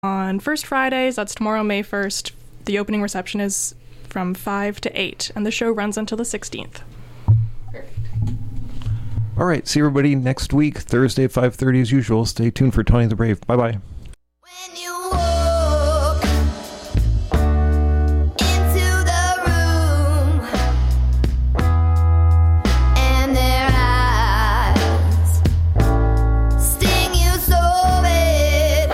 on first Fridays. That's tomorrow, May 1st. The opening reception is from 5 to 8, and the show runs until the 16th. All right, see everybody next week, Thursday at 5:30 as usual. Stay tuned for Tony the Brave. Bye-bye. When you walk into the room and their eyes sting you so bad,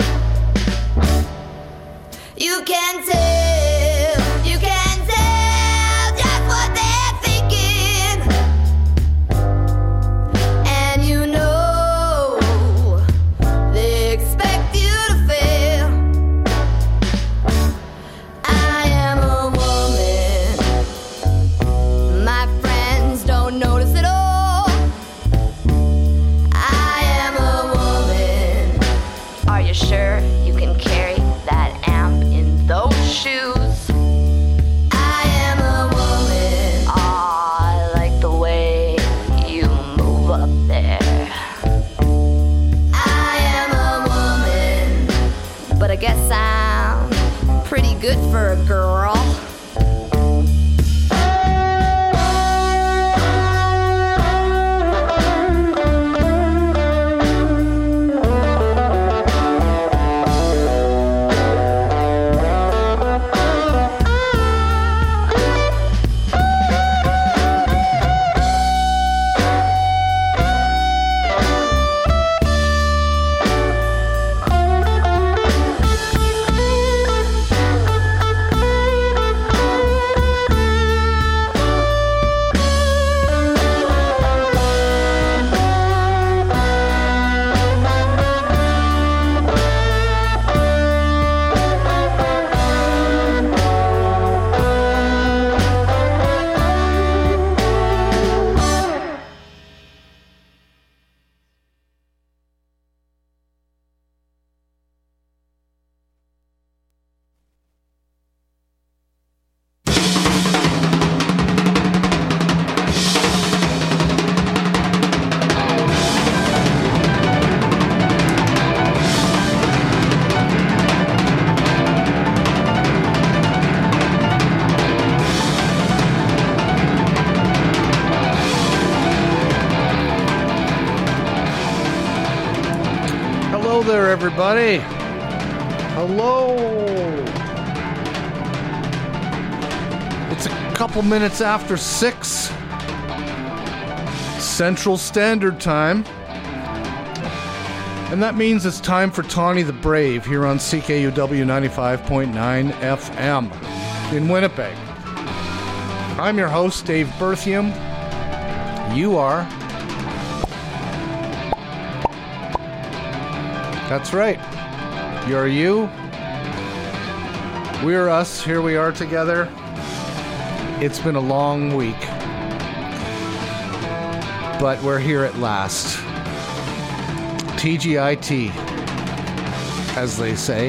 you can tell just what they're thinking, and you know they expect you to fail. I am a woman, my friends don't notice at all. I am a woman. Are you sure you can carry that amp in those shoes? I am a woman. I like the way you move up there. I am a woman, but I guess I'm pretty good for a girl. Hello there, everybody. Hello. It's a couple minutes after 6 Central Standard Time. And that means it's time for Tawny the Brave here on CKUW 95.9 FM in Winnipeg. I'm your host, Dave Berthium. You are. That's right. You're you. We're us. Here we are together. It's been a long week, but we're here at last. TGIT, as they say.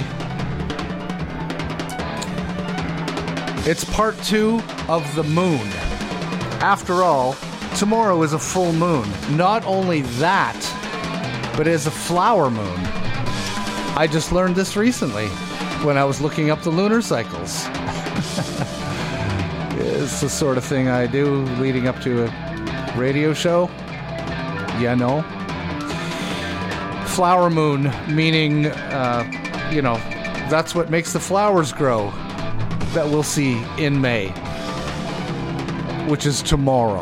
It's part 2 of the moon. After all, tomorrow is a full moon. Not only that, but it is a flower moon. I just learned this recently when I was looking up the lunar cycles. It's the sort of thing I do leading up to a radio show. You know. Flower moon, meaning, that's what makes the flowers grow that we'll see in May, which is tomorrow.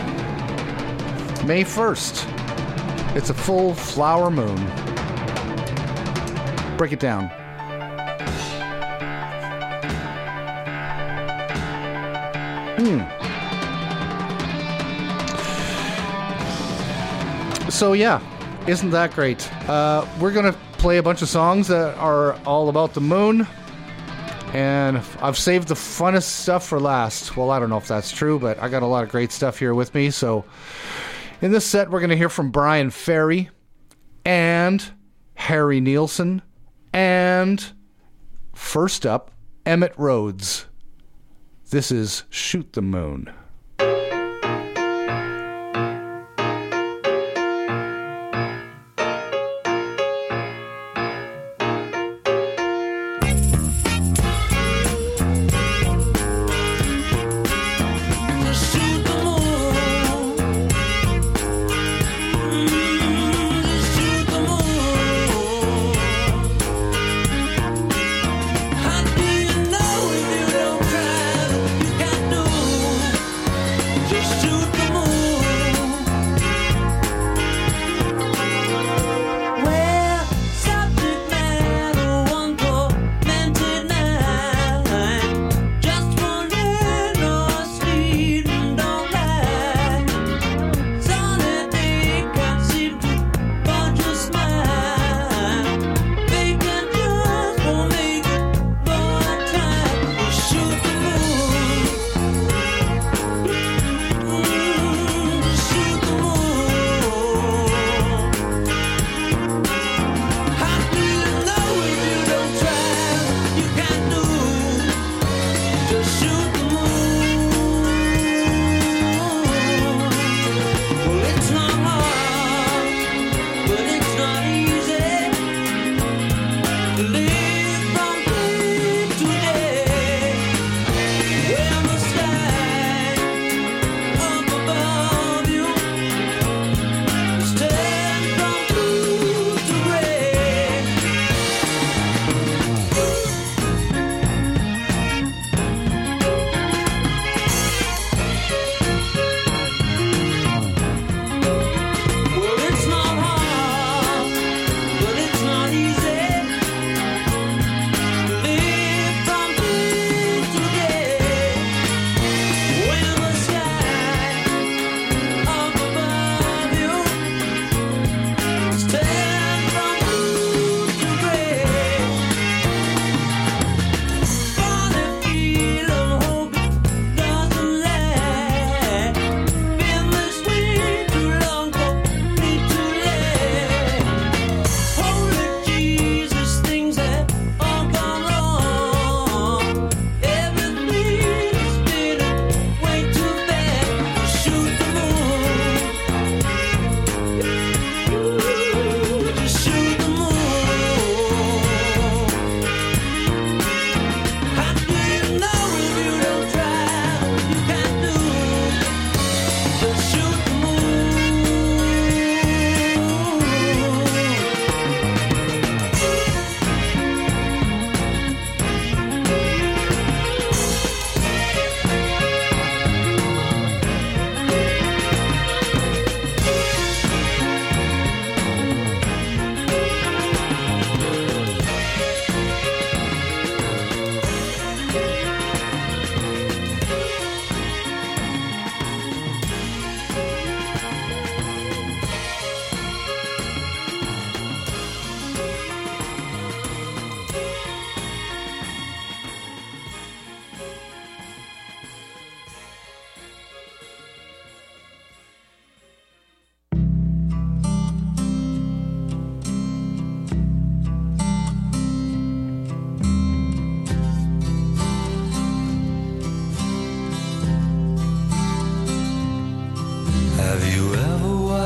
May 1st. It's a full flower moon. Break it down. So yeah, isn't that great? We're gonna play a bunch of songs that are all about the moon, and I've saved the funnest stuff for last. Well, I don't know if that's true, but I got a lot of great stuff here with me. So in this set, we're gonna hear from Brian Ferry and Harry Nielsen, and first up, Emmett Rhodes. This is Shoot the Moon.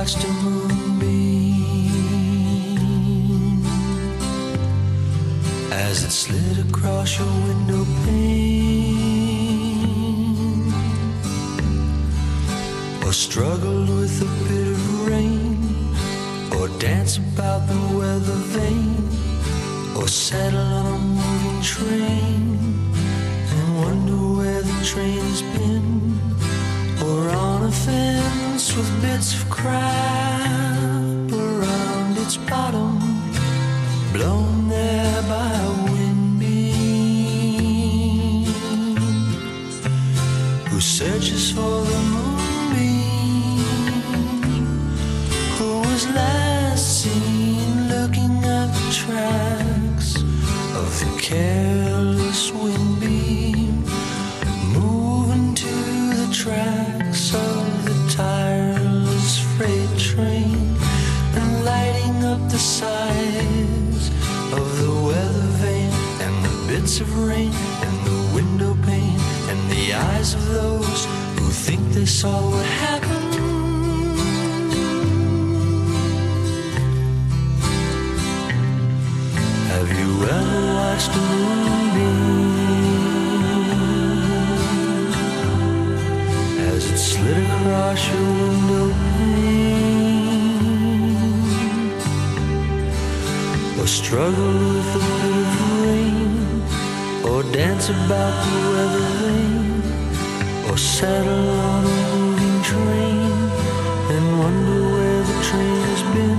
watched a moonbeam as it slid across your window pane, or struggled with a bit of rain, or dance about the weather vane, or settle on a moving train and wonder where the train's been, or on a fence with bits of crap around its bottom, blown there by a wind beam, who searches for the moonbeam, who was last seen looking at the tracks of the careless wind beam, moving to the tracks of the tireless freight train, and lighting up the sides of the weather vane, and the bits of rain, and the window pane, and the eyes of those who think they saw what happened. Have you ever watched a moonbeam as it slid across your window pane, or struggle with a bit of rain, or dance about the weather vane, or settle on a moving train and wonder where the train has been?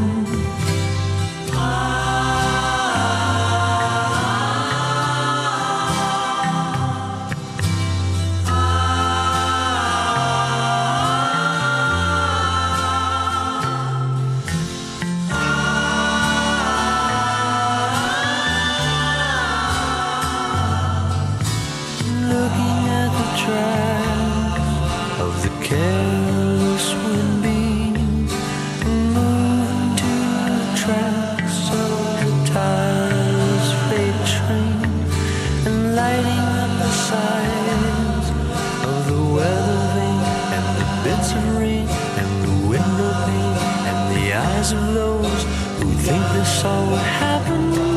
Careless wind beam, moving to the tracks of the tireless freight train, and lighting up the sides of the weather vane, and the bits of rain, and the window pane, and the eyes of those who think they saw what happened.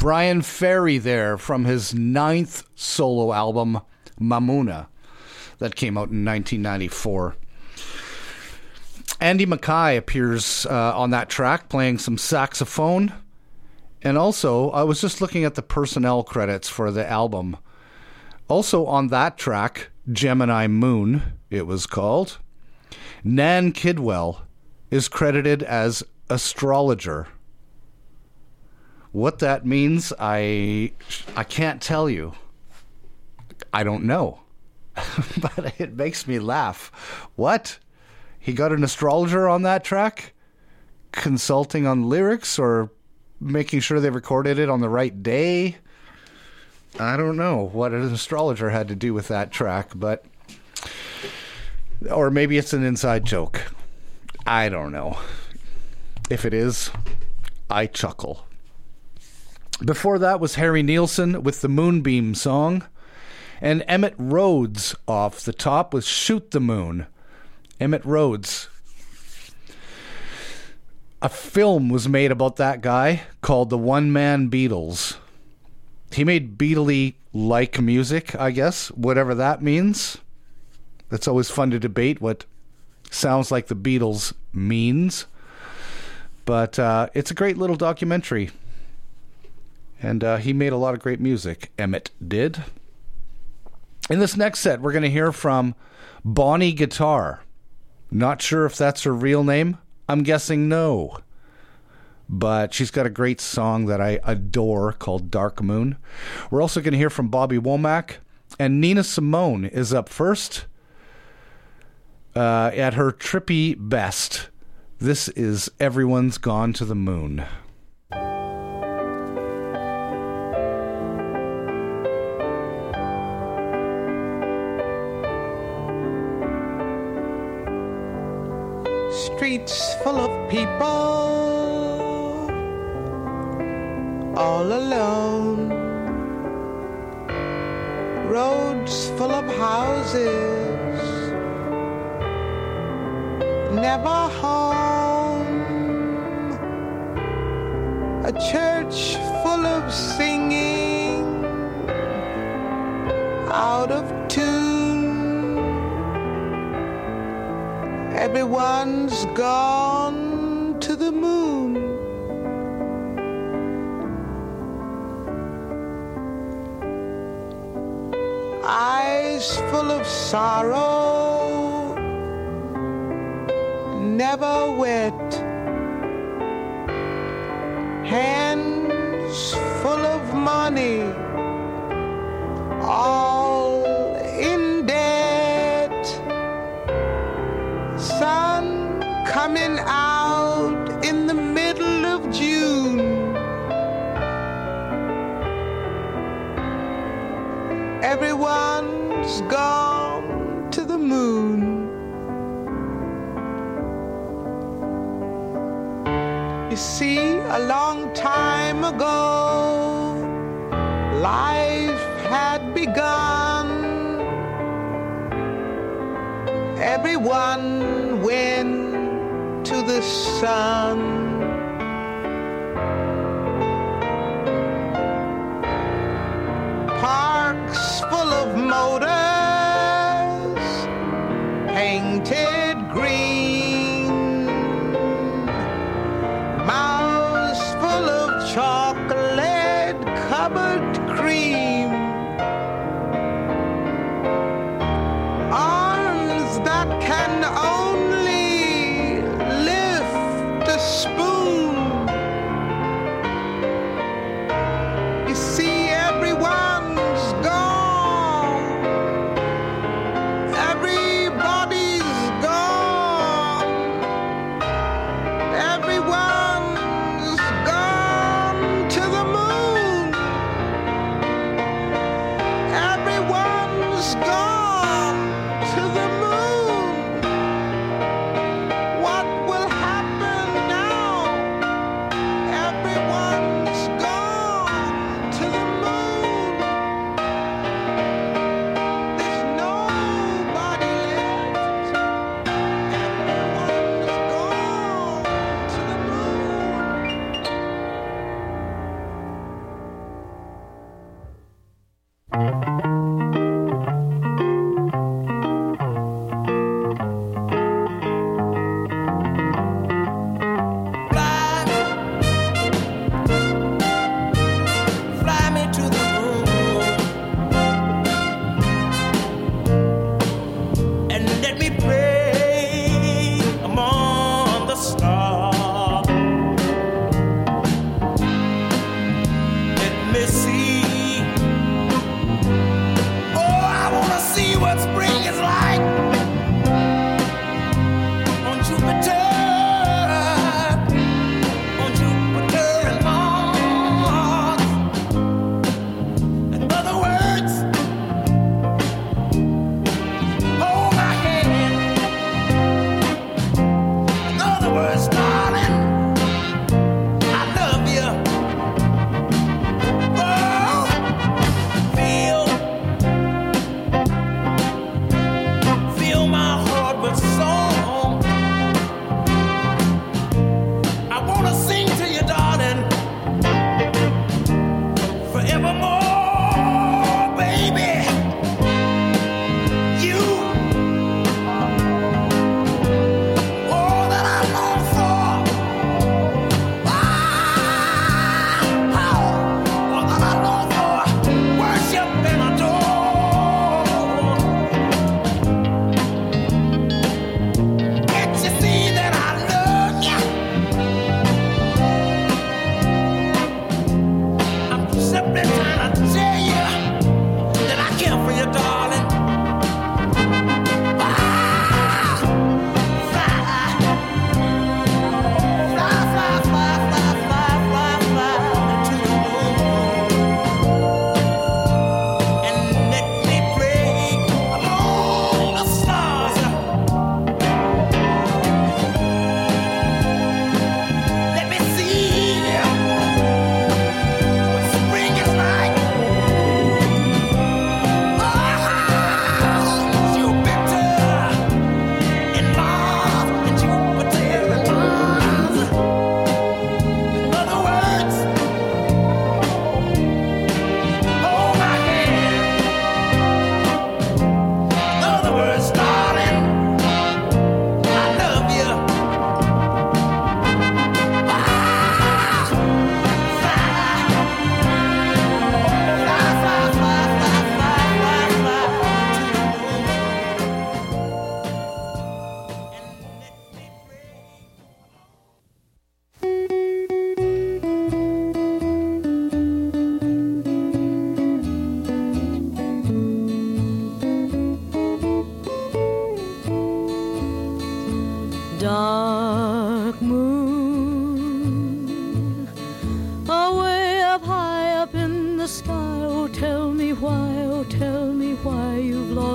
Brian Ferry there from his 9th solo album, Mamuna, that came out in 1994. Andy Mackay appears on that track playing some saxophone. And also, I was just looking at the personnel credits for the album. Also on that track, Gemini Moon, it was called, Nan Kidwell is credited as astrologer. What that means, I can't tell you. I don't know. But it makes me laugh. What? He got an astrologer on that track? Consulting on lyrics or making sure they recorded it on the right day? I don't know what an astrologer had to do with that track, but... Or maybe it's an inside joke. I don't know. If it is, I chuckle. Before that was Harry Nilsson with the Moonbeam song, and Emmett Rhodes off the top with Shoot the Moon. Emmett Rhodes. A film was made about that guy called The One Man Beatles. He made Beatley-like music, I guess, whatever that means. It's always fun to debate what sounds like the Beatles means. But it's a great little documentary. And he made a lot of great music, Emmett did. In this next set, we're going to hear from Bonnie Guitar. Not sure if that's her real name. I'm guessing no. But she's got a great song that I adore called Dark Moon. We're also going to hear from Bobby Womack. And Nina Simone is up first at her trippy best. This is Everyone's Gone to the Moon. Streets full of people, all alone. Roads full of houses, never home. A church full of singing, out of tune. Everyone's gone to the moon. Eyes full of sorrow, never wet. Hands full of money, all in debt. Sun coming out in the middle of June. Everyone's gone to the moon. You see, a long time ago, life had begun. Everyone went to the sun. Parks full of motors, painted green. Mouths full of chocolate covered cream. Arms that can only lift a spoon. You see, everyone's gone. Everybody's gone.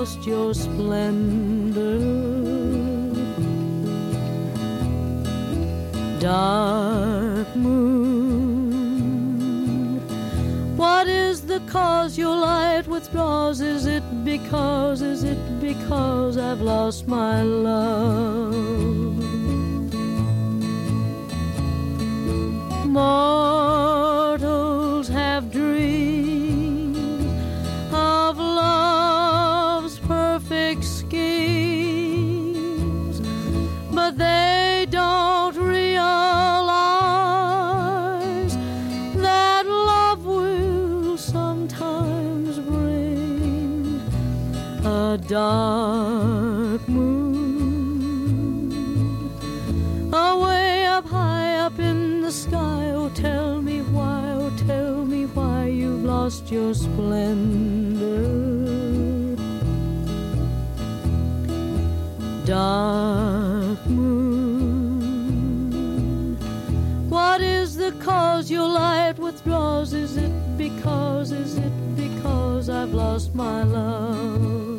lost your splendor. Dark moon, what is the cause your light withdraws? Is it because I've lost my love? Mortals have dreams of love's perfect schemes, but they don't realize that love will sometimes bring a dark moon. Away up high up in the sky, oh tell me why you've lost your splendor. Dark moon, what is the cause your light withdraws? Is it because I've lost my love?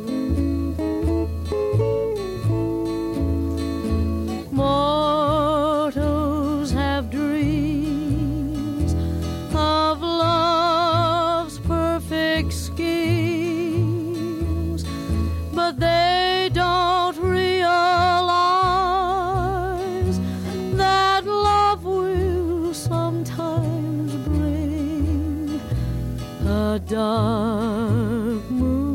Mortals have dreams of love's perfect schemes, but they don't realize that love will sometimes bring a dark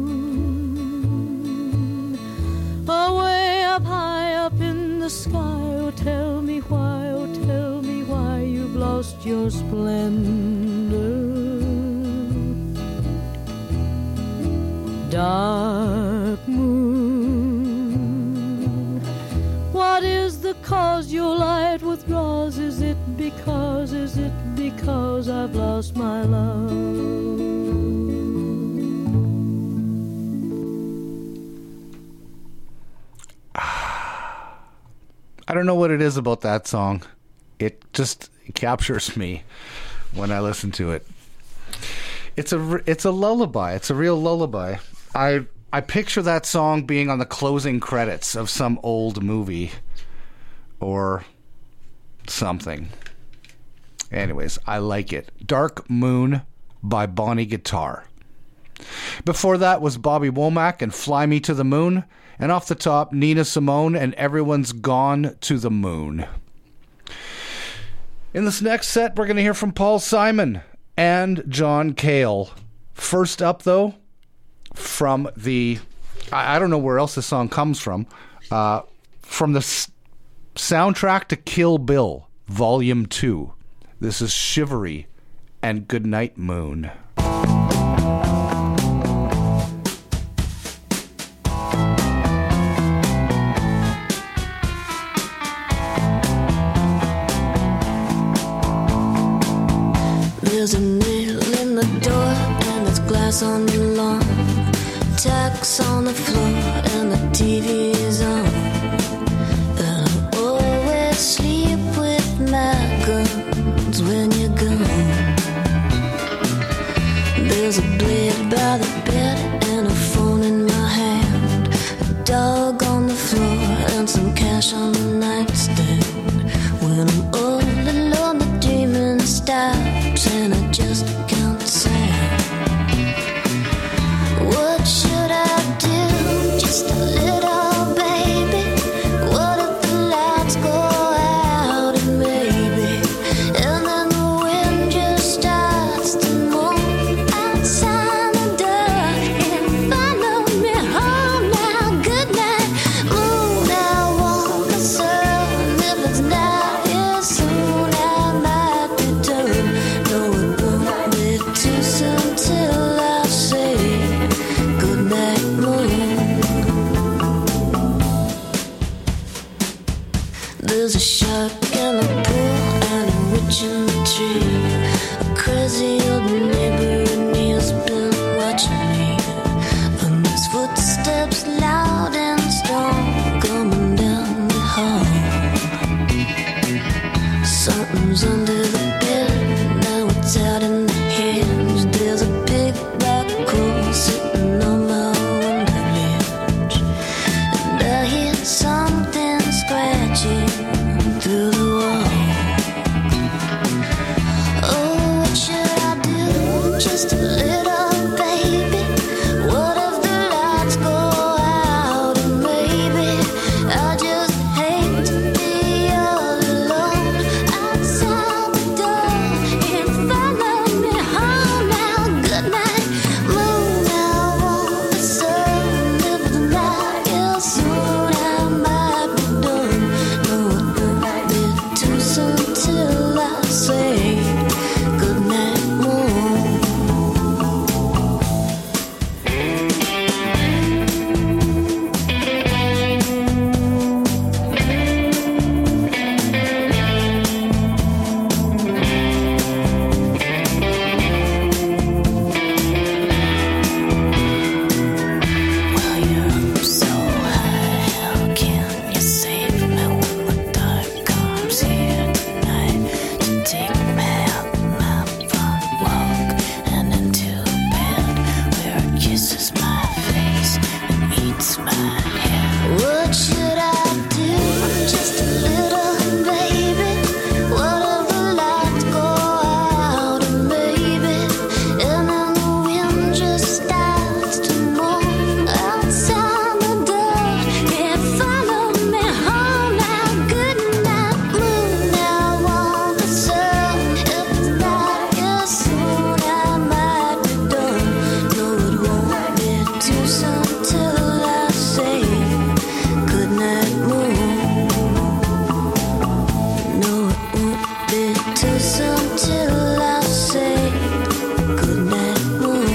moon. Away up high up in the sky, oh tell me why you've lost your splendor. Dark moon, what is the cause your light withdraws? Is it because I've lost my love? I don't know what it is about that song. It just captures me when I listen to it. It's a lullaby. It's a real lullaby. I picture that song being on the closing credits of some old movie or something. Anyways, I like it. Dark Moon by Bonnie Guitar. Before that was Bobby Womack and Fly Me to the Moon. And off the top, Nina Simone and Everyone's Gone to the Moon. In this next set, we're going to hear from Paul Simon and John Cale. First up, though, from the... I don't know where else this song comes from the soundtrack to Kill Bill, Volume 2. This is Shivery and Goodnight Moon. There's a nail in the door and there's glass on the lawn, tacks on the floor and the TV's on. And I always sleep with my guns when you're gone. There's a blade by the bed and a phone in my hand, a dog on the floor and some cash on the nightstand. When I'm all alone the dreaming stops and I just count sand. What should I do? Just a little baby. What if the lights go out and maybe, and then the wind just starts to moan outside the door and follow me home now. Good night, moon. I want the sun. If it's not here soon, I might return. No, it won't be too soon till I say good night, moon. There's a shark in the pool and a witch in the tree, a crazy old neighbor and he's been watching me. And there's footsteps loud and strong coming down the hall. Something's under the bed, now it's out in the hinge. There's a big black hole sitting on my window ledge. that's fine. What should I do? Just a little, baby. What if the lights go out and maybe, and then the wind just starts to moan outside the door? Can't follow me home now. Good night, moon. Now want the sun. If it's dark as soon, I might be done. No, it won't be too soon till I say good night, moon. No, it won't be too soon till I say good night, moon.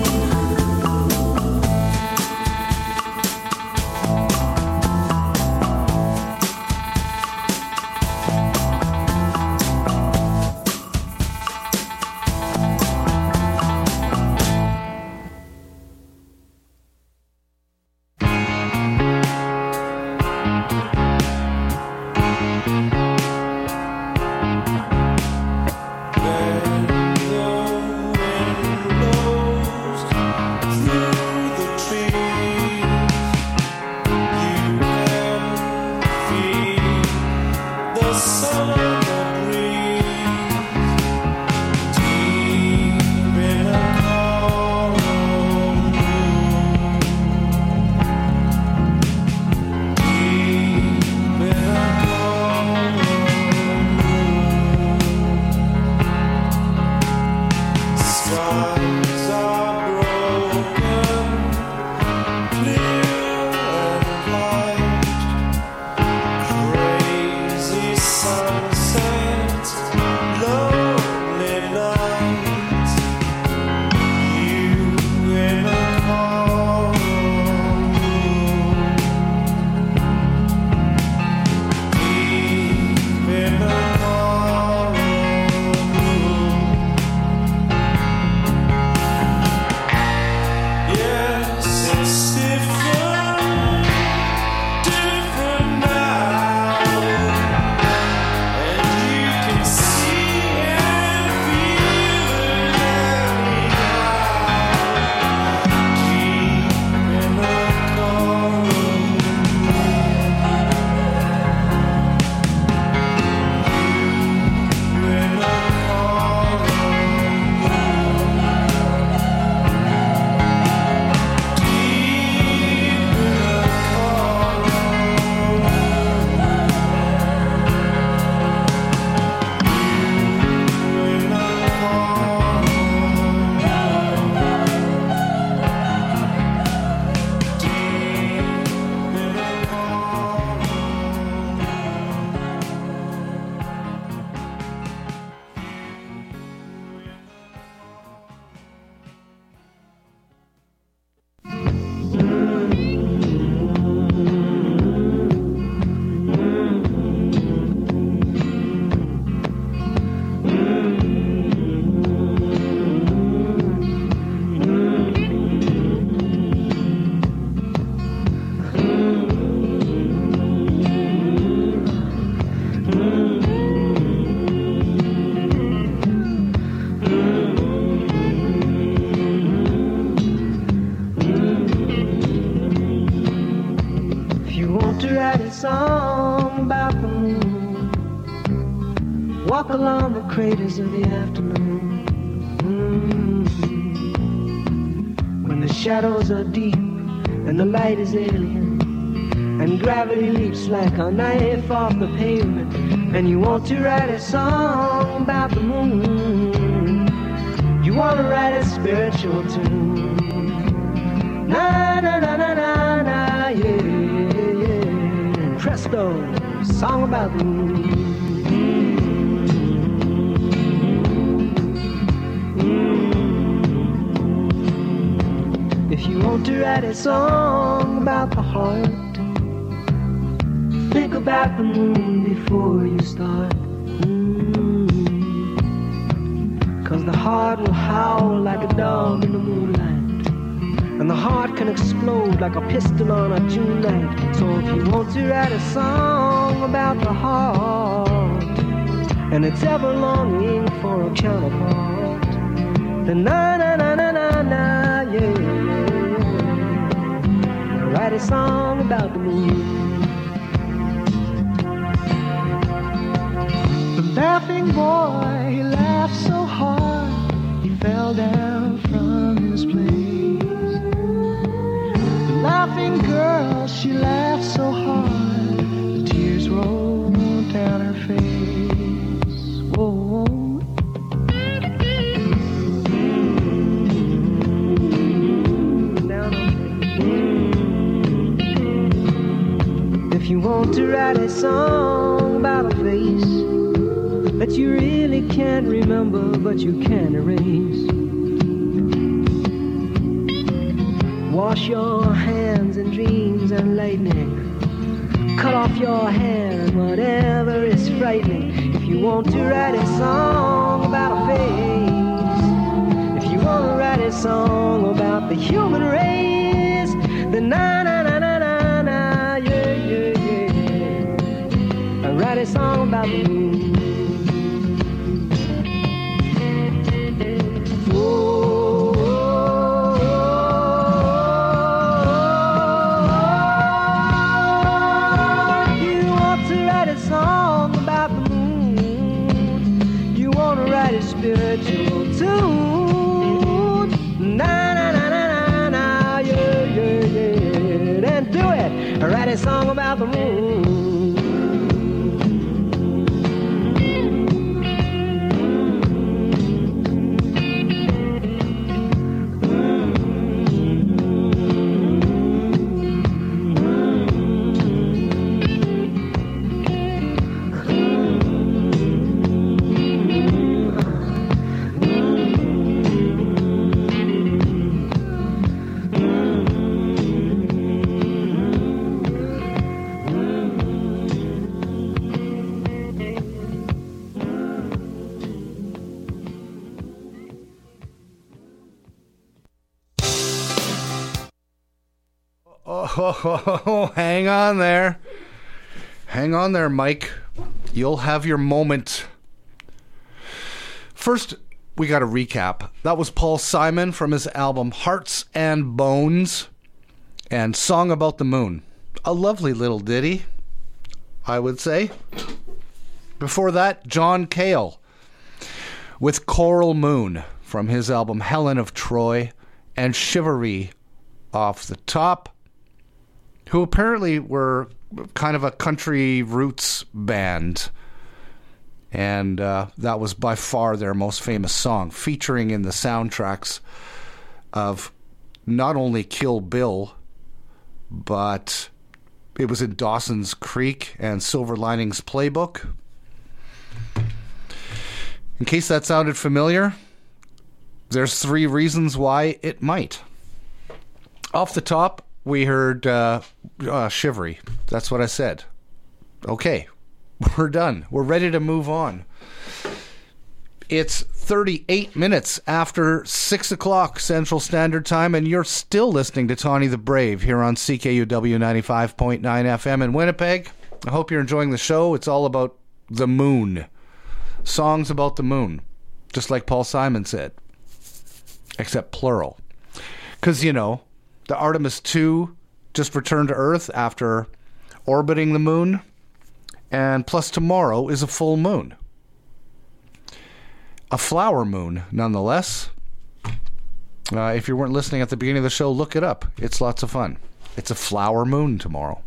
Walk along the craters of the afternoon. When the shadows are deep and the light is alien, and gravity leaps like a knife off the pavement, and you want to write a song about the moon. You want to write a spiritual tune. Na na na na na na, yeah, yeah. Presto, song about the moon. If you want to write a song about the heart, think about the moon before you start. 'Cause the heart will howl like a dog in the moonlight, and the heart can explode like a pistol on a June night. So if you want to write a song about the heart, and it's ever longing for a counterpart, then na na na na na na, yeah. write a song about the moon. The laughing boy, he laughed so hard, he fell down from his place. The laughing girl, she laughed so hard, the tears rolled down her face. Whoa, whoa. If you want to write a song about a face that you really can't remember but you can erase, wash your hands in dreams and lightning, cut off your hair and whatever is frightening. If you want to write a song about a face, if you want to write a song about the human race, then na na na na na na, yeah, yeah, yeah, yeah. I write a song about the moon. Spiritual tune, na na na na na na, yeah yeah yeah, then do it. Write a song about the moon. Oh, hang on there. Hang on there, Mike. You'll have your moment. First, we got a recap. That was Paul Simon from his album Hearts and Bones and Song About the Moon. A lovely little ditty, I would say. Before that, John Cale with Coral Moon from his album Helen of Troy and Chivalry off the top, who apparently were kind of a country roots band. And that was by far their most famous song, featuring in the soundtracks of not only Kill Bill, but it was in Dawson's Creek and Silver Linings Playbook. In case that sounded familiar, there's 3 reasons why it might. Off the top, we heard Chivalry. That's what I said. Okay, we're done. We're ready to move on. It's 38 minutes after 6 o'clock Central Standard Time, and you're still listening to Tawny the Brave here on CKUW 95.9 FM in Winnipeg. I hope you're enjoying the show. It's all about the moon. Songs about the moon. Just like Paul Simon said. Except plural. Because, you know, the Artemis 2 just returned to Earth after orbiting the moon. And plus tomorrow is a full moon. A flower moon, nonetheless. If you weren't listening at the beginning of the show, look it up. It's lots of fun. It's a flower moon tomorrow.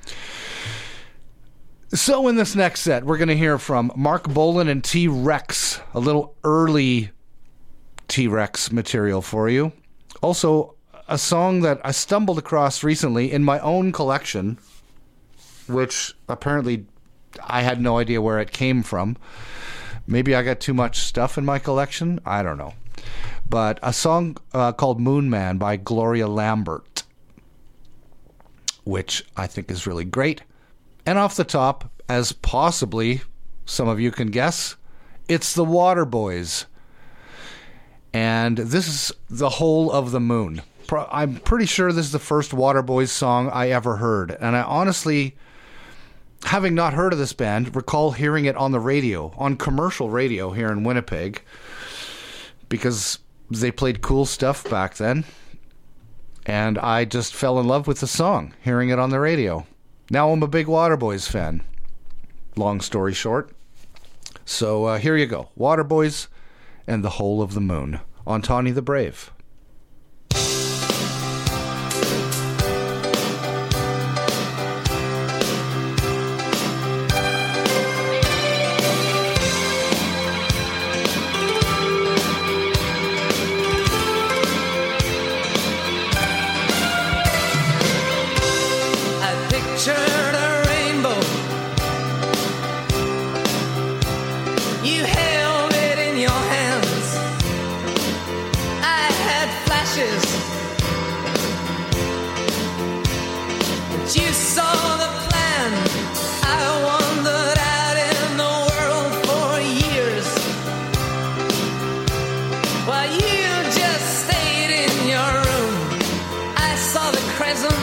So in this next set, we're going to hear from Mark Bolan and T-Rex. A little early T-Rex material for you. Also, a song that I stumbled across recently in my own collection, which apparently I had no idea where it came from. Maybe I got too much stuff in my collection. I don't know. But a song called Moon Man by Gloria Lambert, which I think is really great. And off the top, as possibly some of you can guess, it's the Waterboys. And this is The Whole of the Moon. I'm pretty sure this is the first Waterboys song I ever heard. And I honestly, having not heard of this band, recall hearing it on the radio, on commercial radio here in Winnipeg, because they played cool stuff back then. And I just fell in love with the song, hearing it on the radio. Now I'm a big Waterboys fan. Long story short. So here you go. Waterboys and The Whole of the Moon on Tawny the Brave. Pictured a rainbow. You held it in your hands. I had flashes. But you saw the plan. I wandered out in the world for years, while you just stayed in your room. I saw the crescent.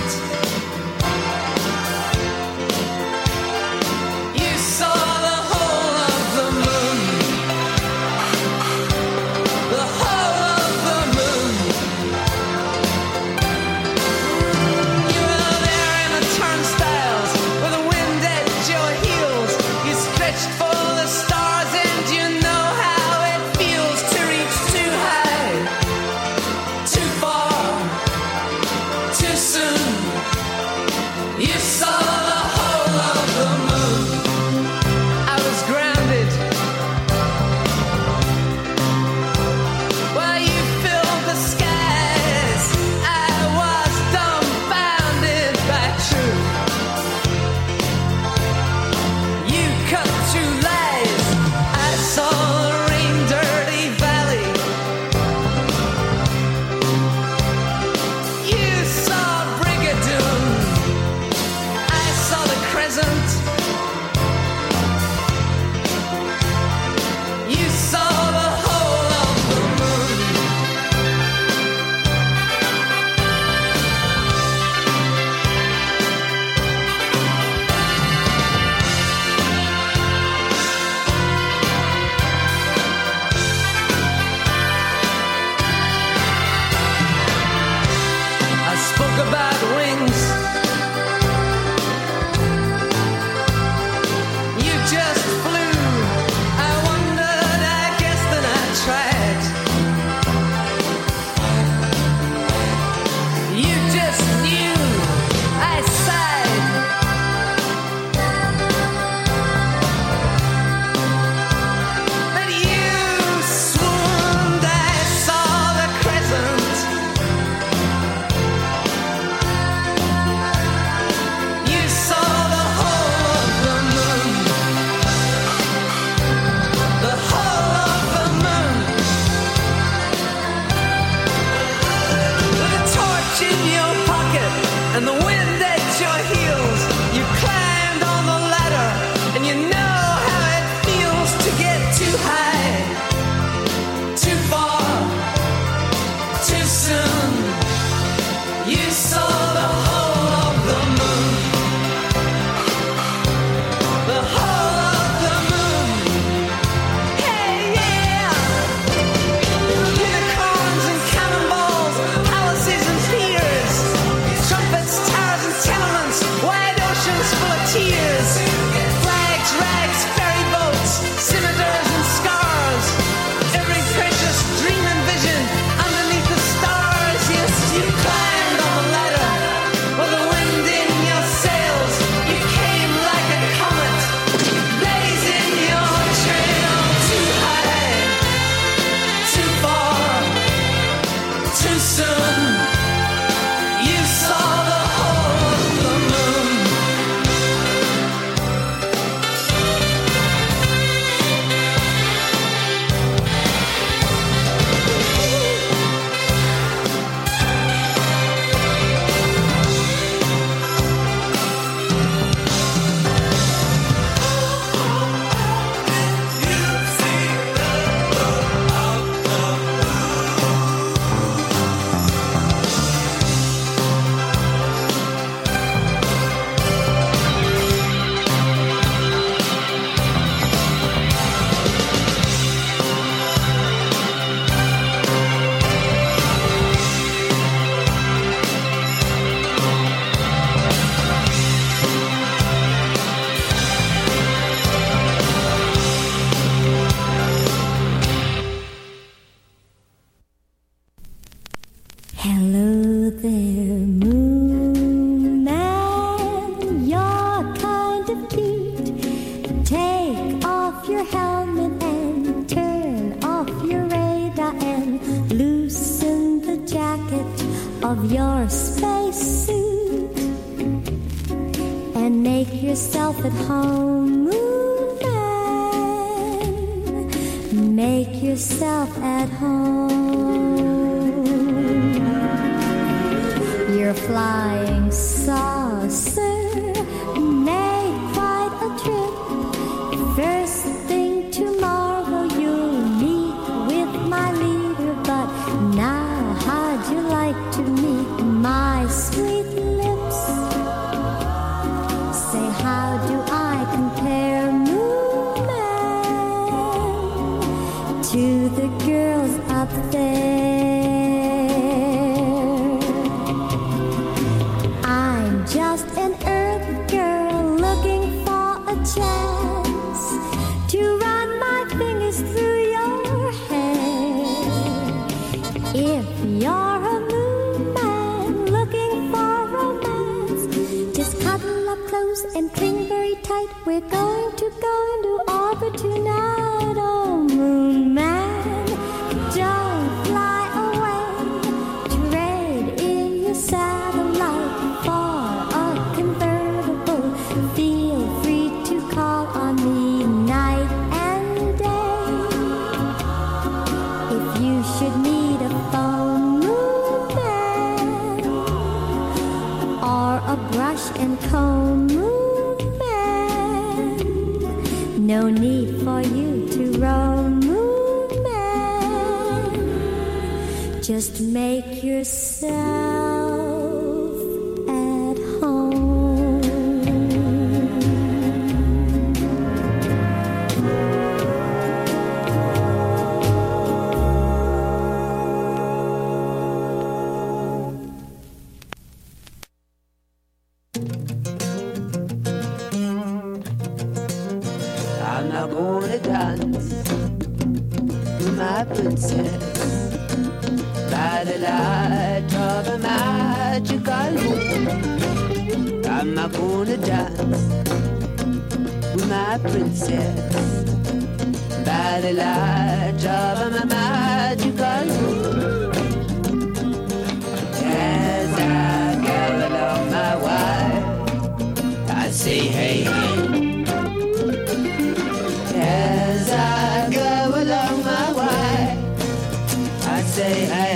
Make yourself at home, moon man. Make yourself at home. Your flying saucer made quite a trip. First thing tomorrow you'll meet with my leader, but now how'd you like to meet my sweet lips? Say, how do I compare, moon man, to the girls up there? I'm just an earth girl looking for a chance to run my fingers through your hair. If you're a moon man looking for romance, just cuddle up close and cling very tight. We're going to orbit tonight. Oh, moon man, don't fly away. Trade in your satellite for a convertible. Feel free to call on me night and day. If you should need a phone, moon man, or a brush and comb, moon man, no need for you to roam, moon man. Just make yourself at home. I'm not gonna dance with my princess by the light of a magical moon. I'm not gonna dance with my princess by the light of a magical moon. As I go along my way, I say hey hey. As I go along my way, I say hey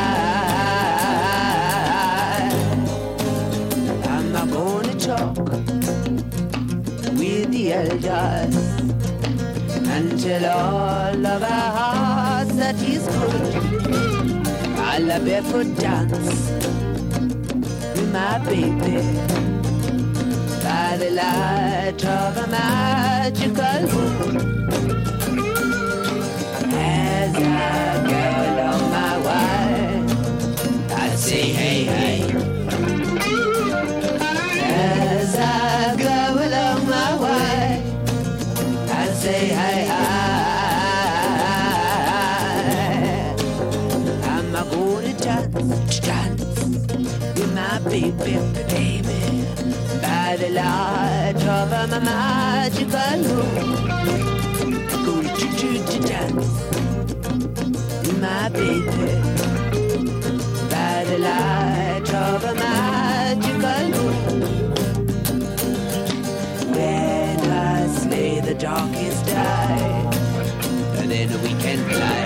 hi. I'm not gonna talk with the elders until all of our hearts that is good. I'll have barefoot dance with my baby by the light of a magical moon. As I go along my way, I say hey hey. As I go along my way, I say hey hi. I'm not gonna dance with my baby, baby, by the light of a magical moon. Going to dance with my baby by the light of a magical moon. Let us lay the darkest night, and then we can fly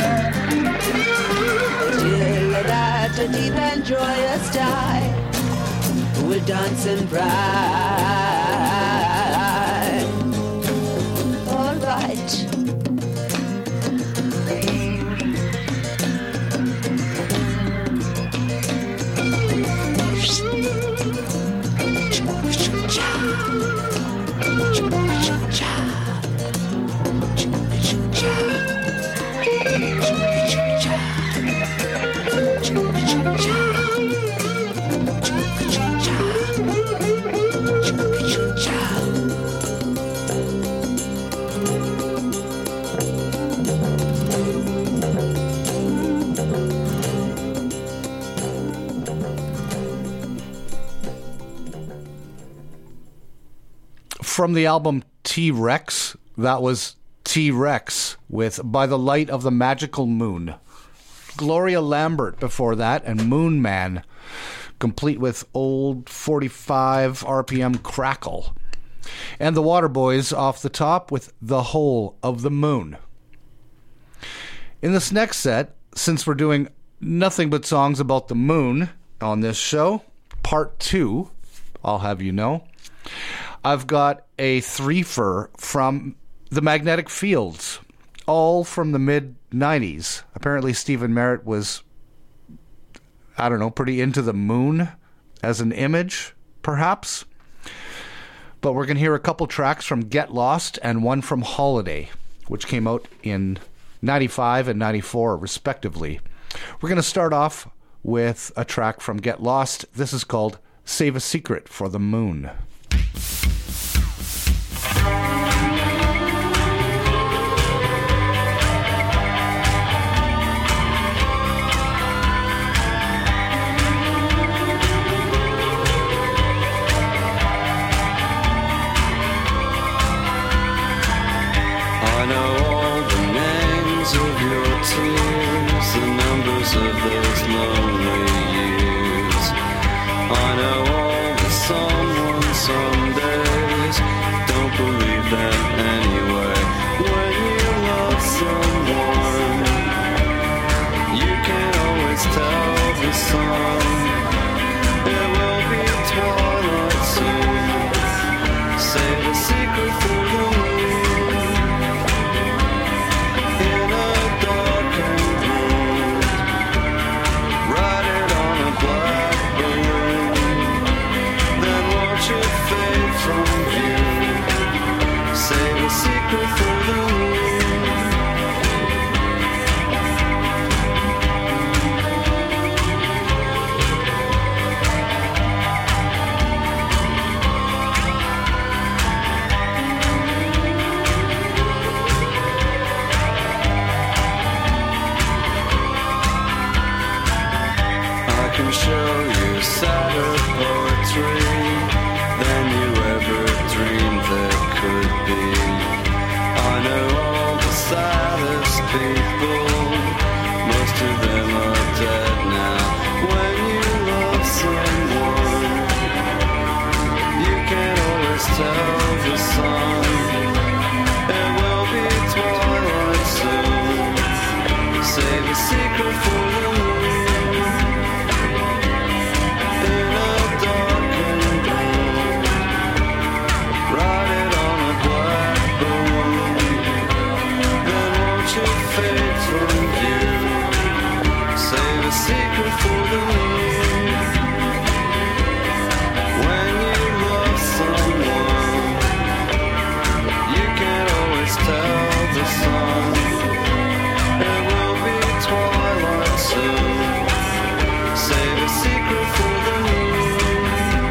till that deep and joyous time. We'll dance and bright. All right. From the album T-Rex, that was T-Rex with By the Light of the Magical Moon. Gloria Lambert before that, and Moon Man. complete with old 45 RPM crackle. And the Waterboys off the top with The Hole of the Moon. In this next set, since we're doing nothing but songs about the moon on this show, part 2, I'll have you know, I've got a threefer from the Magnetic Fields, all from the mid-90s. Apparently Stephen Merritt was, I don't know, pretty into the moon as an image, perhaps. But we're going to hear a couple tracks from Get Lost and one from Holiday, which came out in 95 and 94, respectively. We're going to start off with a track from Get Lost. This is called Save a Secret for the Moon. I know all the names of your tears, the numbers of those lonely years. I know all the someone some days, don't believe them anyway. When you love someone, you can always tell the sun. It will be twilight soon. Save a secret for the moon. Secret for the moon. I can show you sadder poetry than you ever dreamed there could be. I know all the saddest people, most of them are dead now. When you love someone, you can always tell the sun. It will be twilight soon. Save a secret for the moon. In a darkened room, write it on a black balloon. Fade from view. Save a secret for the moon. When you love someone, you can always tell the sun. It will be twilight soon. Save a secret for the moon.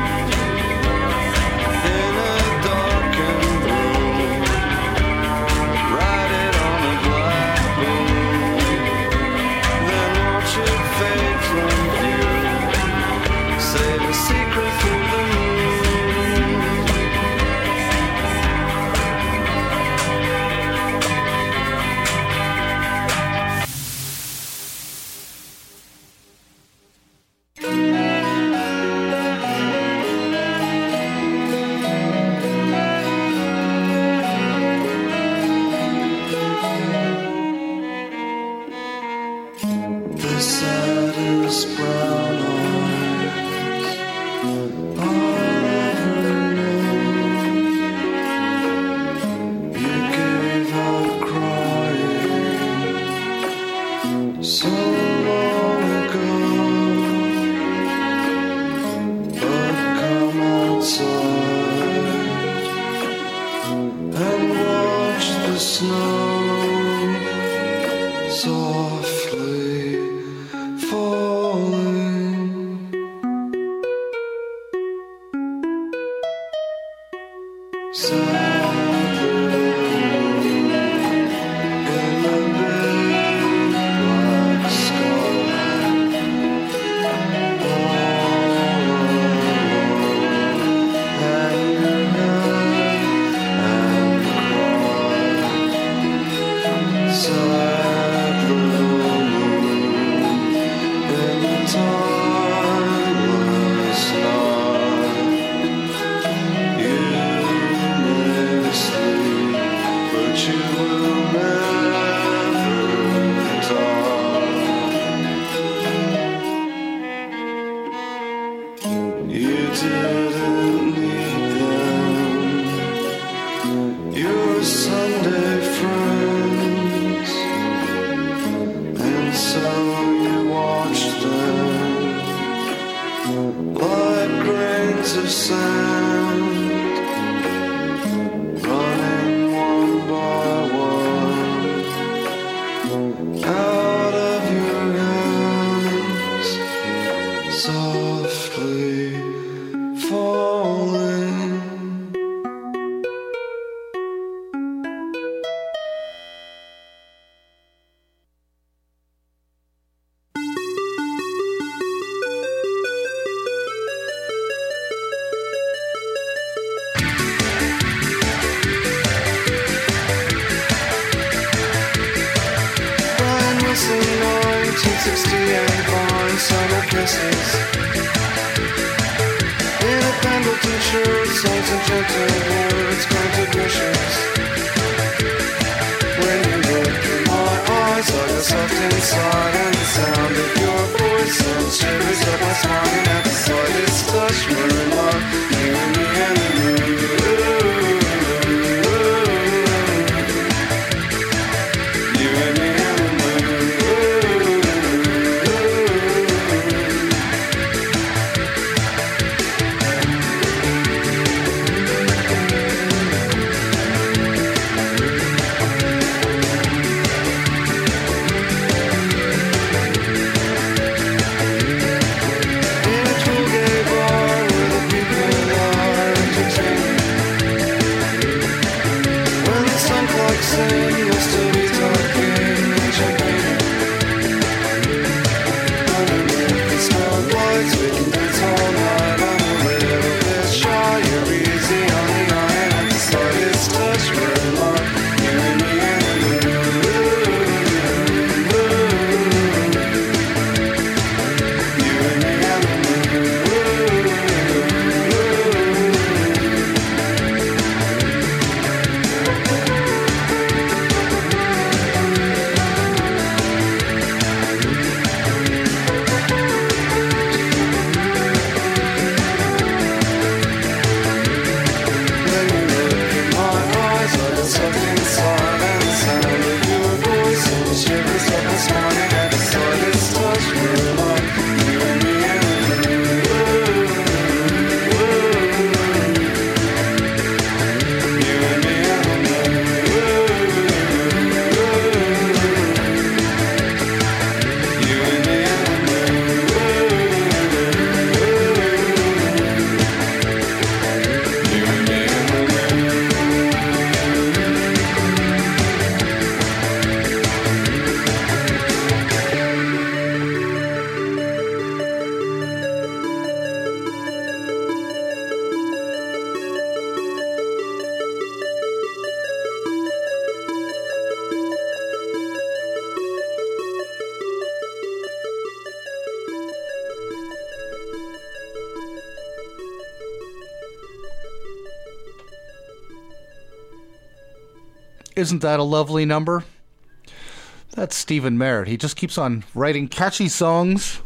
In a darkened room, write it on a black balloon. Then watch it fade from view. Save a secret for the moon. The saddest brown eyes I've ever known. You gave up crying so long ago. But come outside and watch the snow softly falling. Sadly, in the big black sky, all alone, hanging out and cry. Sad little moon in the twilight. falling. Brian Wilson, 1968, born summer kisses. In a Pendleton shirt, songs and gentle words, granted wishes. When you look in my eyes, I get soft inside, and the sound of your voice sends shivers up my spine. And at the slightest touch, we're in love, you and me and the moon. You and me and the moon. Isn't that a lovely number? That's Stephen Merritt. He just keeps on writing catchy songs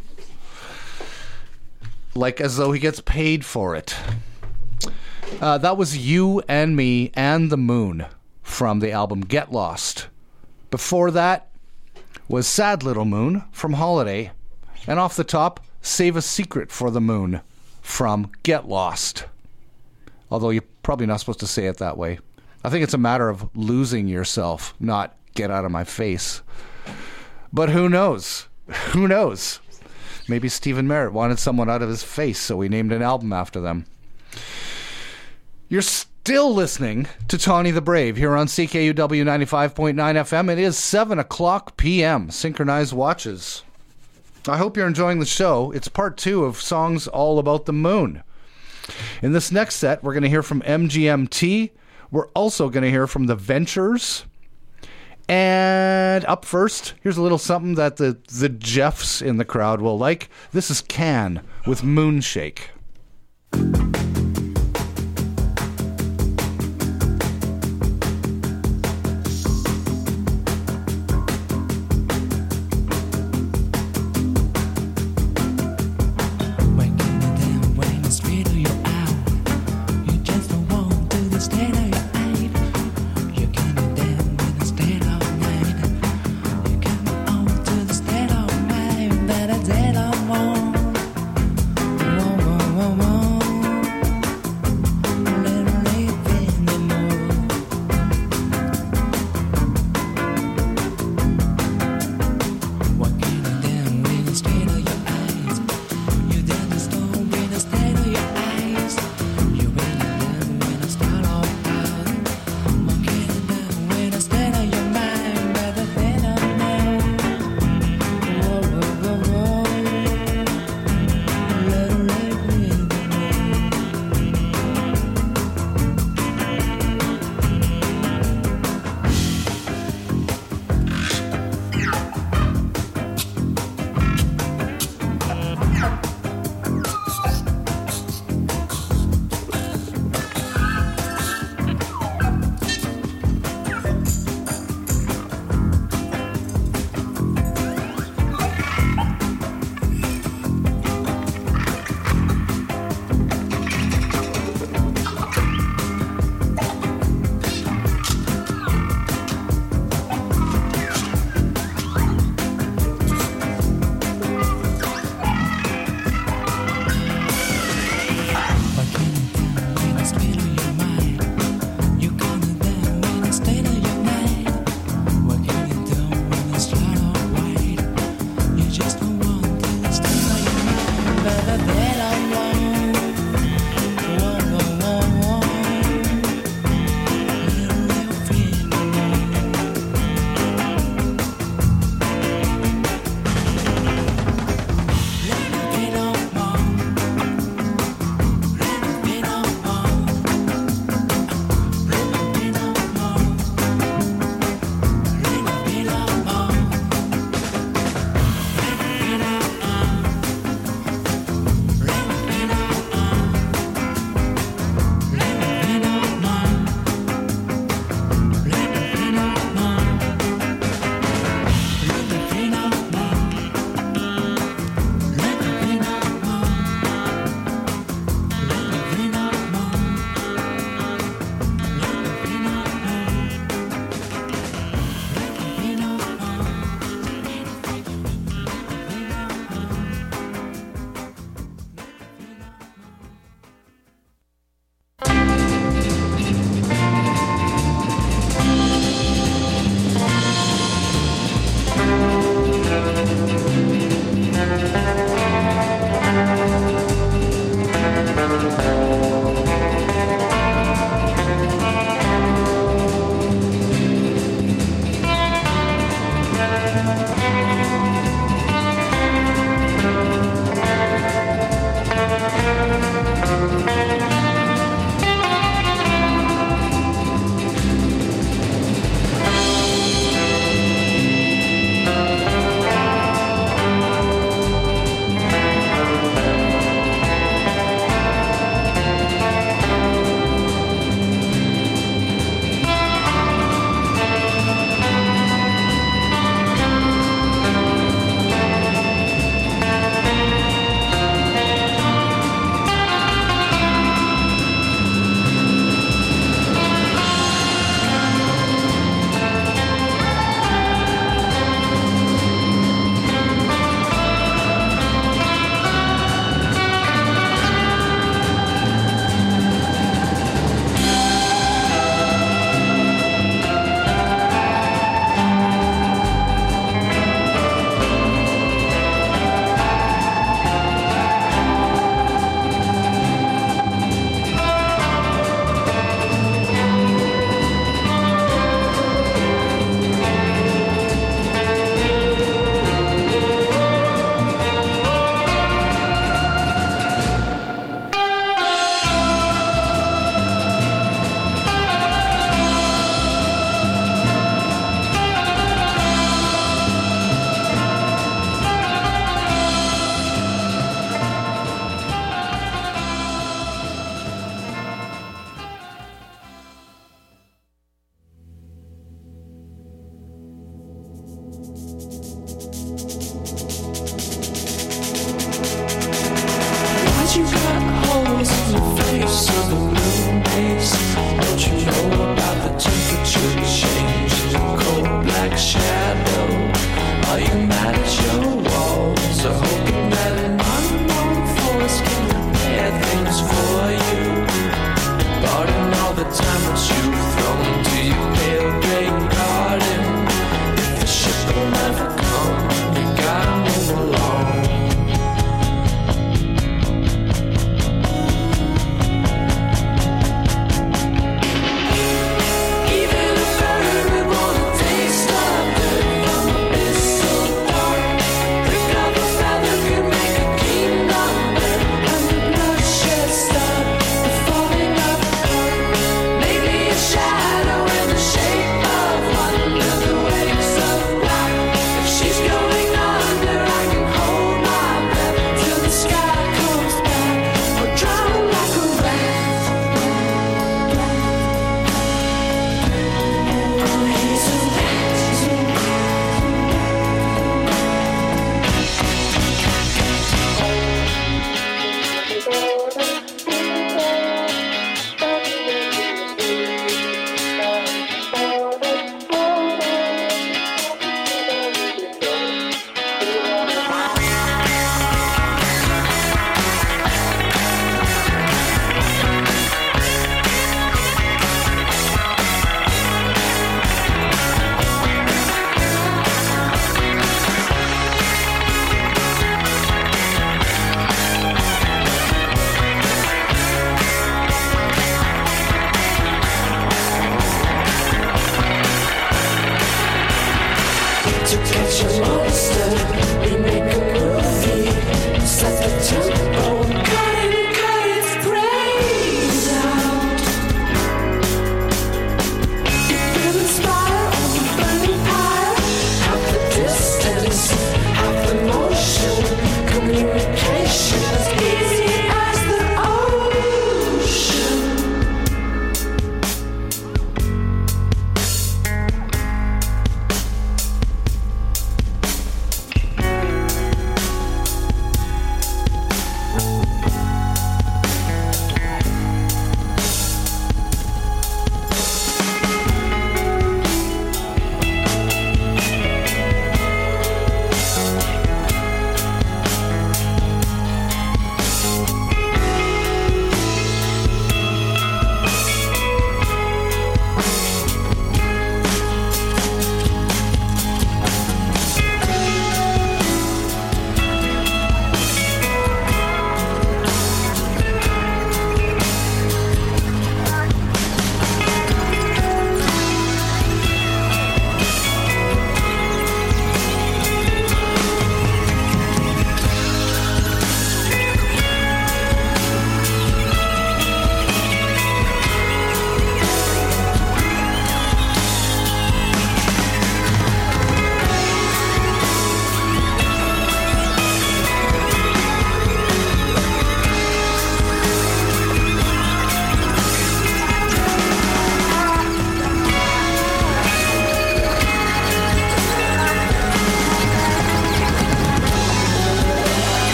like as though he gets paid for it. That was You and Me and the Moon from the album Get Lost. Before that was Sad Little Moon from Holiday. And off the top, Save a Secret for the Moon from Get Lost. Although you're probably not supposed to say it that way. I think it's a matter of losing yourself, not get out of my face. But who knows? Who knows? Maybe Stephen Merritt wanted someone out of his face, so he named an album after them. You're still listening to Tawny the Brave here on CKUW 95.9 FM. It is 7 o'clock p.m. Synchronized Watches. I hope you're enjoying the show. It's part 2 of songs all about the moon. In this next set, we're going to hear from MGMT. We're also going to hear from The Ventures. And up first, here's a little something that the Jeffs in the crowd will like. This is Can with Moonshake. Whoa, whoa, whoa, whoa.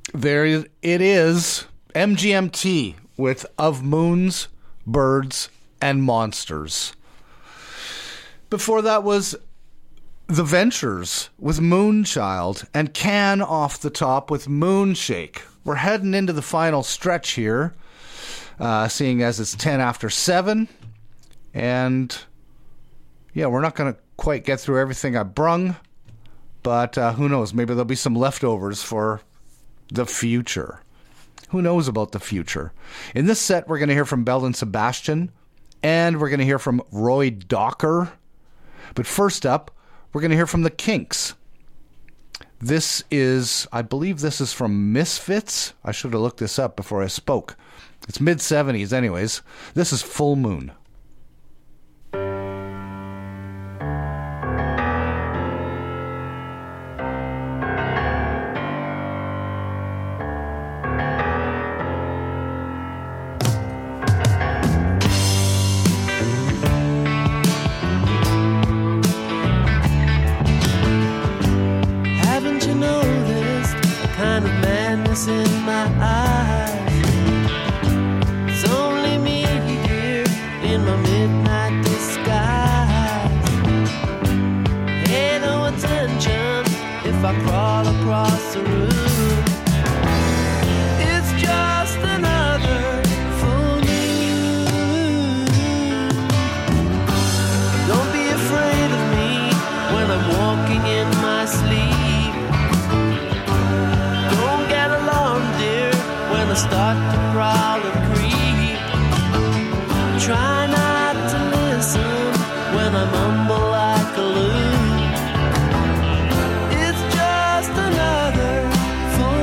There it is, MGMT with Of Moons, Birds, and Monsters. Before that was The Ventures with Moonchild, and Can Off the Top with Moonshake. We're heading into the final stretch here, seeing as it's 10 after 7. And yeah, we're not going to quite get through everything I brung, but who knows? Maybe there'll be some leftovers for the future. Who knows about the future? In this set, we're going to hear from Belle and Sebastian, and we're going to hear from Roy Docker. But first up, we're going to hear from the Kinks. This is, I believe this is from Misfits. I should have looked this up before I spoke. It's mid-70s anyways. This is Full Moon. In my eyes, it's only me here in my midnight disguise. Pay no attention if I crawl across the room. It's just another full moon. Don't be afraid of me when I'm walking in my sleep. When I start to prowl and creep, try not to listen when I mumble like a loon. It's just another full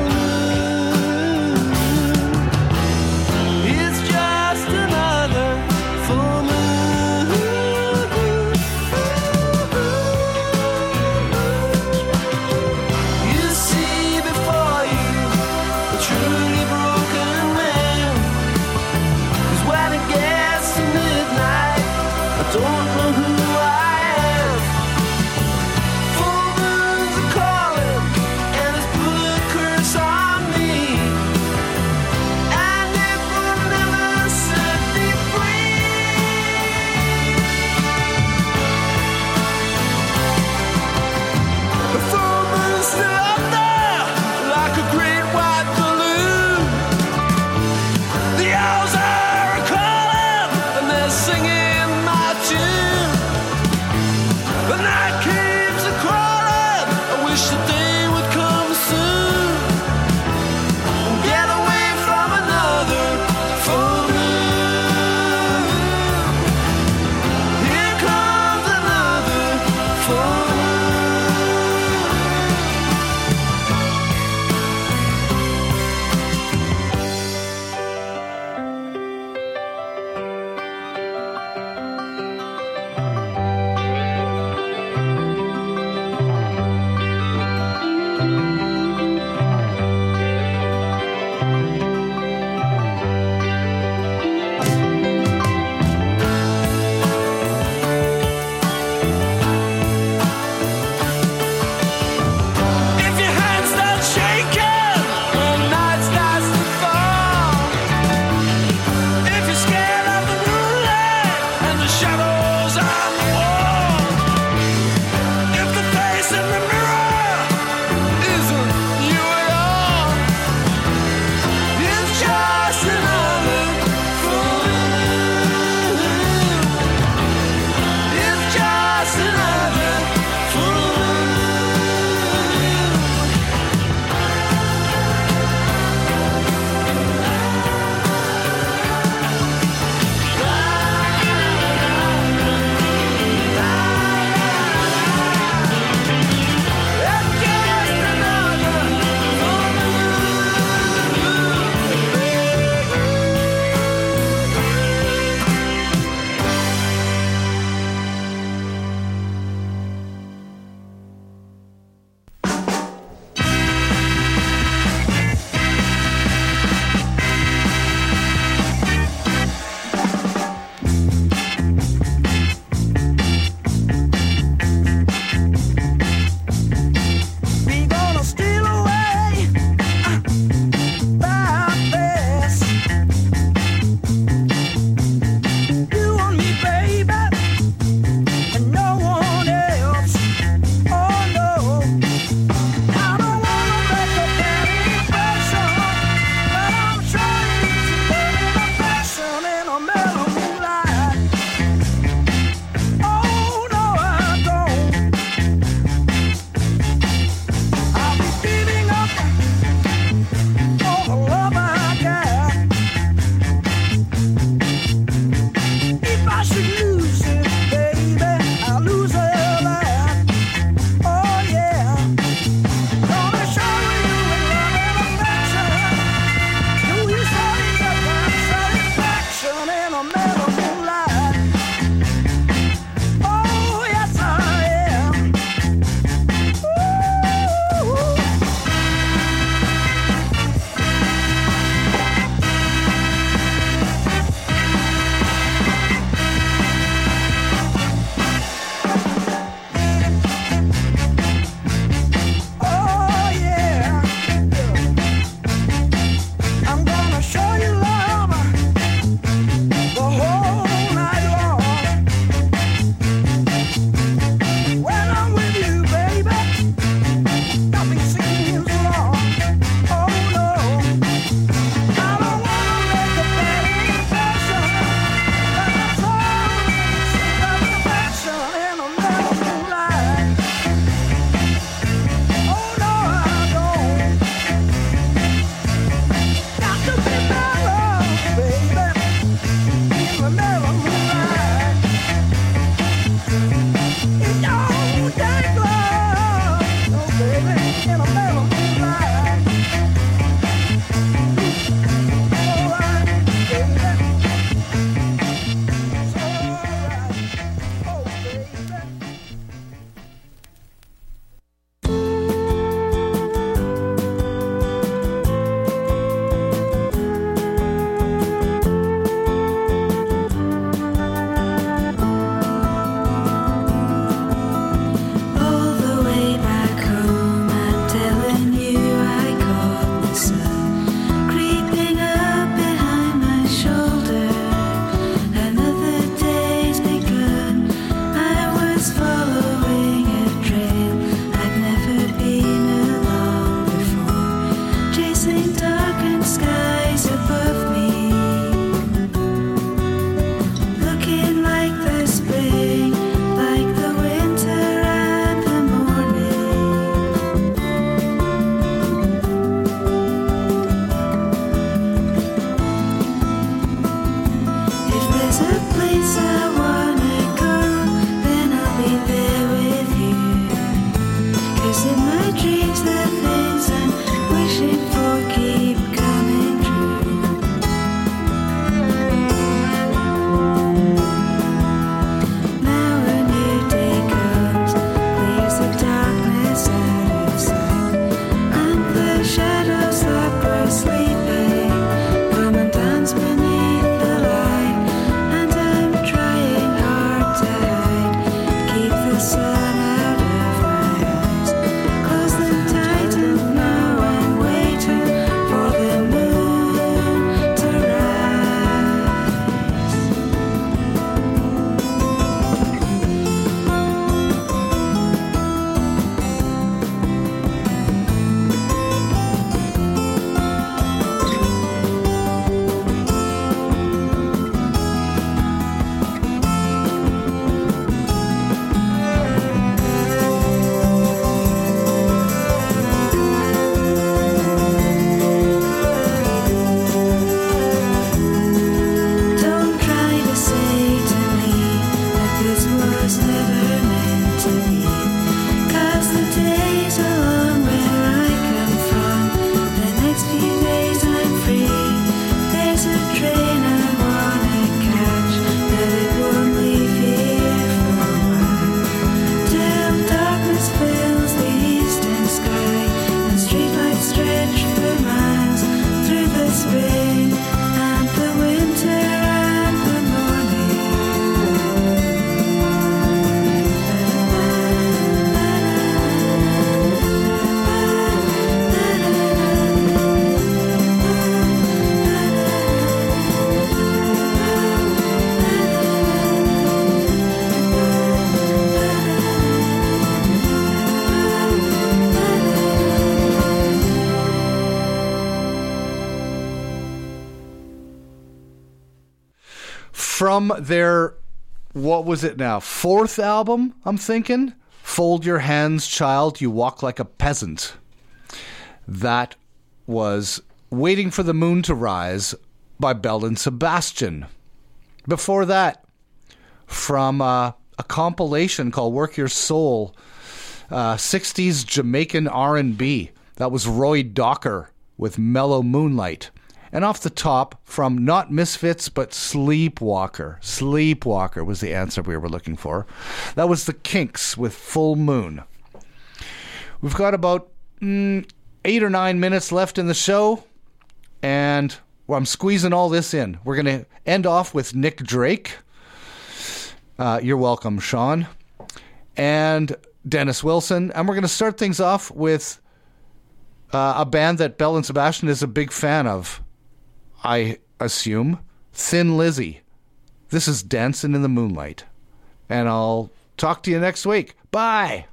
from their, what was it now, 4th album, I'm thinking? Fold Your Hands, Child, You Walk Like a Peasant. That was Waiting for the Moon to Rise by Belle and Sebastian. Before that, from a compilation called Work Your Soul, 60s Jamaican R&B. That was Roy Docker with Mellow Moonlight. And off the top, from not Misfits, but Sleepwalker. Sleepwalker was the answer we were looking for. That was the Kinks with Full Moon. We've got about 8 or 9 minutes left in the show. And I'm squeezing all this in. We're going to end off with Nick Drake. You're welcome, Sean. And Dennis Wilson. And we're going to start things off with a band that Belle and Sebastian is a big fan of, I assume. Thin Lizzy. This is Dancing in the Moonlight. And I'll talk to you next week. Bye!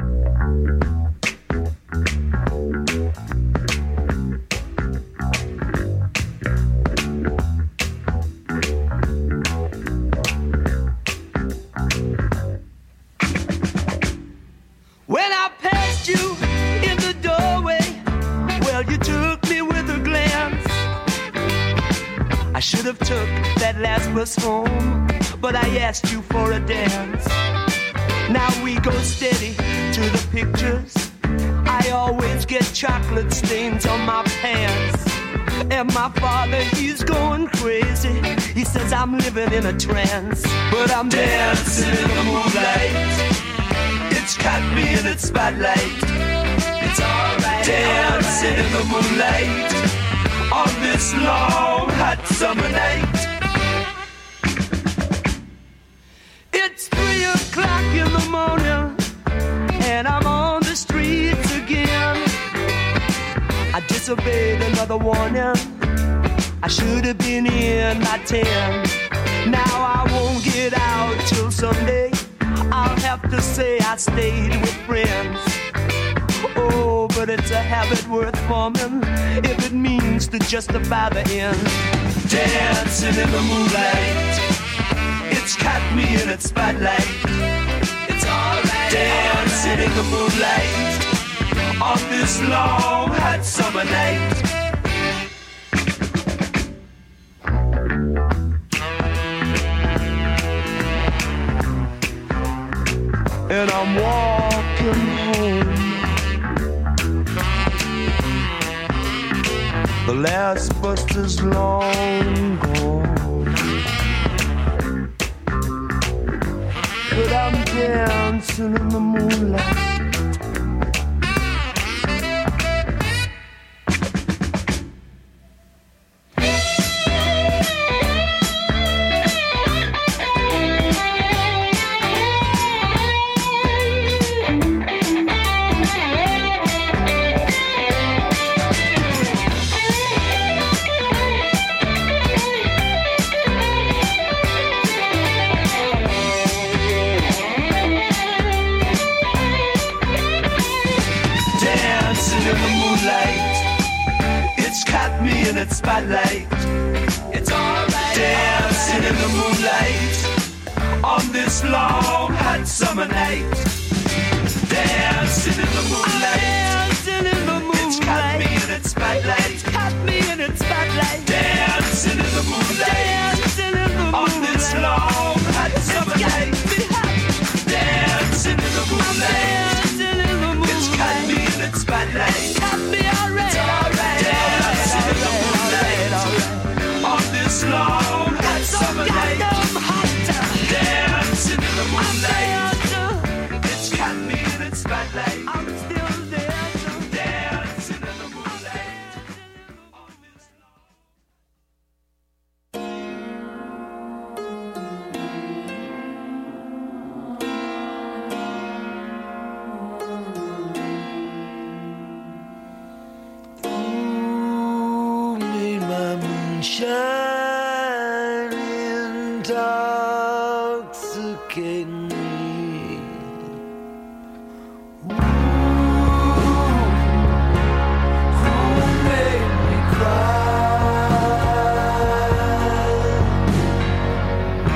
When I passed you in the doorway, well, you took me with a glance. I should have took that last bus home, but I asked you for a dance. Now we go steady to the pictures. I always get chocolate stains on my pants. And my father, he's going crazy. He says I'm living in a trance, but I'm dancing in the moonlight. It's caught me in its spotlight. It's alright. Dancing in the moonlight on this long hot summer night. It's 3 o'clock in the morning and I'm on the streets again. I disobeyed another warning. I should have been in by 10. Now I won't get out till Sunday. I'll have to say I stayed with friends. Oh, but it's a habit worth forming if it means to justify the end. Dancing in the moonlight, it's caught me in its spotlight. It's alright. Dancing in the moonlight on this long hot summer night. And I'm walking home. The last bus is long gone, but I'm dancing in the moonlight. Spotlight. It's alright. Dancing in the moonlight on this long hot summer night. Dancing in the moonlight. Dancing in the moonlight. It's caught me in its spotlight. It's caught me in its spotlight. Dancing in the moonlight. Dancing in the moonlight on this long hot summer night. Dancing in the moonlight. Dancing in the moonlight. It's caught me in its spotlight. It's caught me already. It's alright. Dancing in the moonlight. On this long hot summer night, dancing in the moonlight. It's caught me in its spotlight. I'm still there, dancing in the moonlight. On this long may my moon shine intoxicate me. Ooh, who made me cry?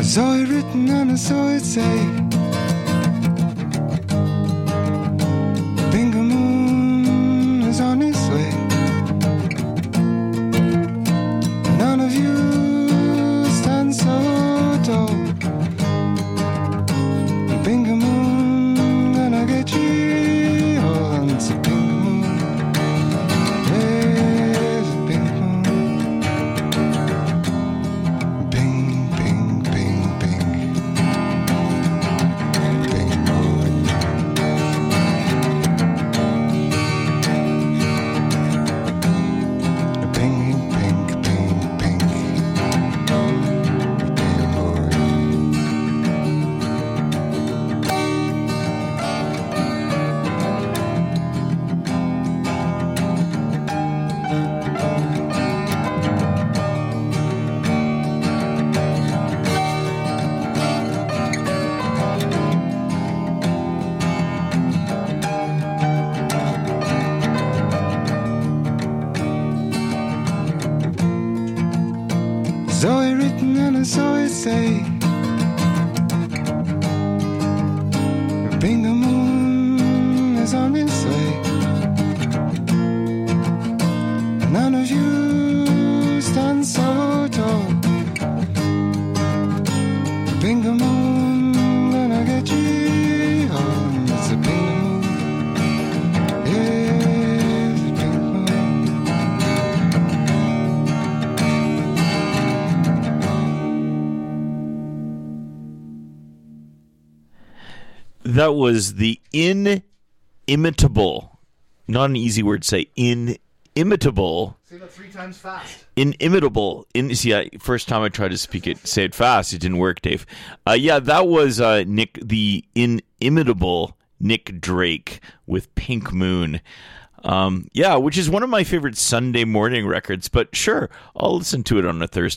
saw it written and I saw it say, Bingo Moon is on its way. None of you stand so tall. Bingo Moon, gonna get you all onto Bingo Moon. There's a Bingo Moon. Bing, bing, bing, bing. Bingo Moon. Bing, bing, bing, bing. Bingo Moon. Saw it written and I saw it say, Bingo Moon is on its way. None of you stand so tall. Bingo Moon, gonna get you home. It's a Bingo Moon. It's a Bingo Moon. That was the inimitable, not an easy word to say, inimitable. Say that 3 times fast. Inimitable. First time I tried to say it fast, it didn't work, Dave. That was the inimitable Nick Drake with Pink Moon. Which is one of my favorite Sunday morning records, but sure, I'll listen to it on a Thursday